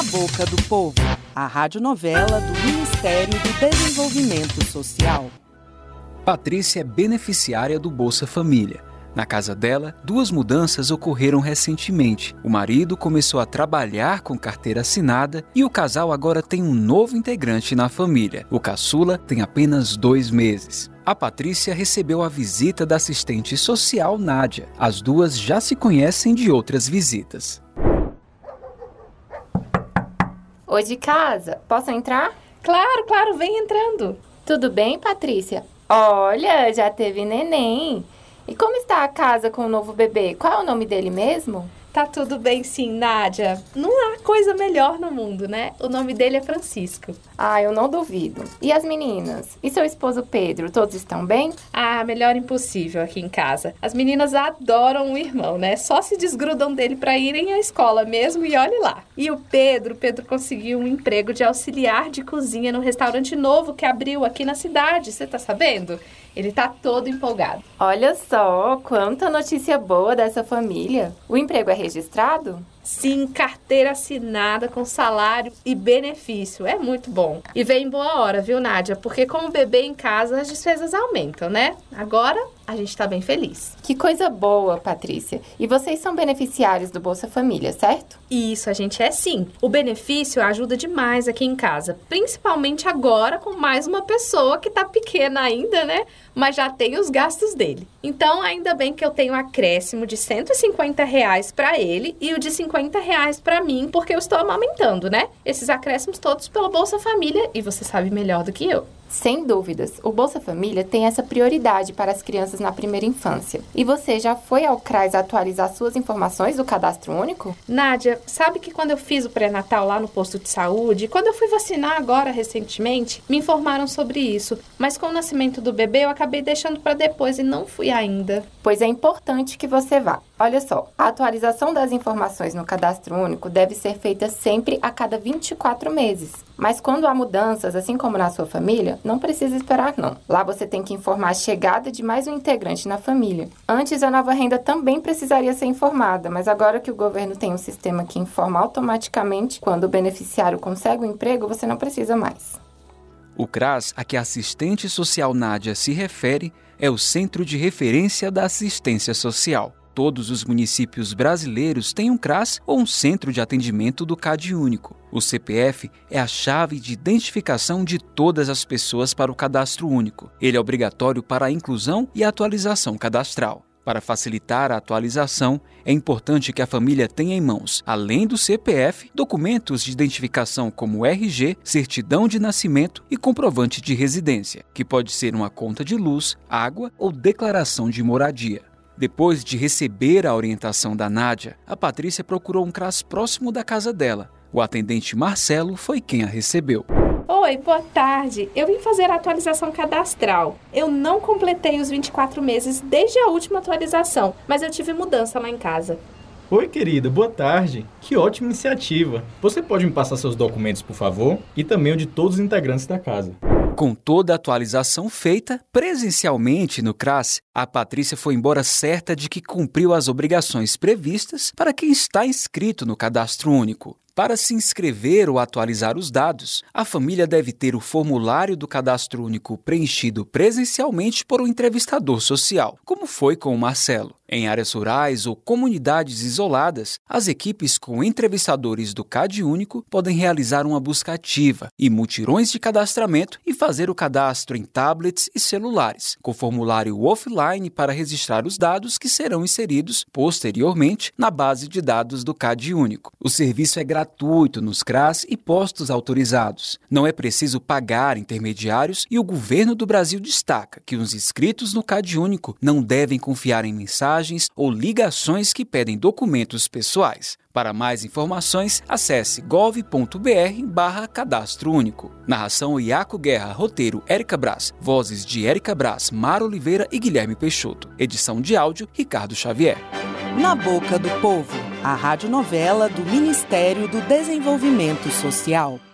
Boca do Povo, a radionovela do Ministério do Desenvolvimento Social. Patrícia é beneficiária do Bolsa Família. Na casa dela, 2 mudanças ocorreram recentemente. O marido começou a trabalhar com carteira assinada e o casal agora tem um novo integrante na família. O caçula tem apenas 2 meses. A Patrícia recebeu a visita da assistente social Nádia. As duas já se conhecem de outras visitas. Oi, de casa. Posso entrar? Claro, vem entrando. Tudo bem, Patrícia? Olha, já teve neném. E como está a casa com o novo bebê? Qual é o nome dele mesmo? Tá tudo bem sim, Nádia. Não há coisa melhor no mundo, né? O nome dele é Francisco. Ah, eu não duvido. E as meninas? E seu esposo Pedro, todos estão bem? Ah, melhor impossível aqui em casa. As meninas adoram o irmão, né? Só se desgrudam dele para irem à escola mesmo e olhe lá. E o Pedro conseguiu um emprego de auxiliar de cozinha no restaurante novo que abriu aqui na cidade. Você tá sabendo? Ele tá todo empolgado. Olha só, quanta notícia boa dessa família. O emprego é registrado? Sim, carteira assinada com salário e benefício. É muito bom. E vem em boa hora, viu, Nádia? Porque com o bebê em casa, as despesas aumentam, né? Agora, a gente tá bem feliz. Que coisa boa, Patrícia. E vocês são beneficiários do Bolsa Família, certo? Isso, a gente é sim. O benefício ajuda demais aqui em casa. Principalmente agora com mais uma pessoa que tá pequena ainda, né? Mas já tem os gastos dele. Então, ainda bem que eu tenho um acréscimo de R$150 para ele e o de R$50 para mim, porque eu estou amamentando, né? Esses acréscimos todos pelo Bolsa Família e você sabe melhor do que eu. Sem dúvidas, o Bolsa Família tem essa prioridade para as crianças na primeira infância. E você já foi ao CRAS atualizar suas informações do Cadastro Único? Nádia, sabe que quando eu fiz o pré-natal lá no posto de saúde, quando eu fui vacinar agora recentemente, me informaram sobre isso. Mas com o nascimento do bebê, eu acabei deixando para depois e não fui ainda. Pois é importante que você vá. Olha só, a atualização das informações no Cadastro Único deve ser feita sempre a cada 24 meses. Mas quando há mudanças, assim como na sua família, não precisa esperar não. Lá você tem que informar a chegada de mais um integrante na família. Antes, a nova renda também precisaria ser informada, mas agora que o governo tem um sistema que informa automaticamente quando o beneficiário consegue um emprego, você não precisa mais. O CRAS, a que a assistente social Nádia se refere, é o Centro de Referência da Assistência Social. Todos os municípios brasileiros têm um CRAS ou um centro de atendimento do CadÚnico. O CPF é a chave de identificação de todas as pessoas para o Cadastro Único. Ele é obrigatório para a inclusão e a atualização cadastral. Para facilitar a atualização, é importante que a família tenha em mãos, além do CPF, documentos de identificação como RG, certidão de nascimento e comprovante de residência, que pode ser uma conta de luz, água ou declaração de moradia. Depois de receber a orientação da Nádia, a Patrícia procurou um CRAS próximo da casa dela. O atendente Marcelo foi quem a recebeu. Oi, boa tarde. Eu vim fazer a atualização cadastral. Eu não completei os 24 meses desde a última atualização, mas eu tive mudança lá em casa. Oi, querida, boa tarde. Que ótima iniciativa. Você pode me passar seus documentos, por favor? E também o de todos os integrantes da casa. Com toda a atualização feita presencialmente no CRAS, a Patrícia foi embora certa de que cumpriu as obrigações previstas para quem está inscrito no Cadastro Único. Para se inscrever ou atualizar os dados, a família deve ter o formulário do Cadastro Único preenchido presencialmente por um entrevistador social, como foi com o Marcelo. Em áreas rurais ou comunidades isoladas, as equipes com entrevistadores do CadÚnico podem realizar uma busca ativa e mutirões de cadastramento e fazer o cadastro em tablets e celulares, com formulário offline para registrar os dados que serão inseridos posteriormente na base de dados do CadÚnico. O serviço é gratuito nos CRAS e postos autorizados. Não é preciso pagar intermediários e o governo do Brasil destaca que os inscritos no CadÚnico não devem confiar em mensagens ou ligações que pedem documentos pessoais. Para mais informações, acesse gov.br/Cadastro Único. Narração Iaco Guerra, roteiro Érica Brás, vozes de Érica Brás, Mara Oliveira e Guilherme Peixoto. Edição de áudio Ricardo Xavier. Na Boca do Povo, a radionovela do Ministério do Desenvolvimento Social.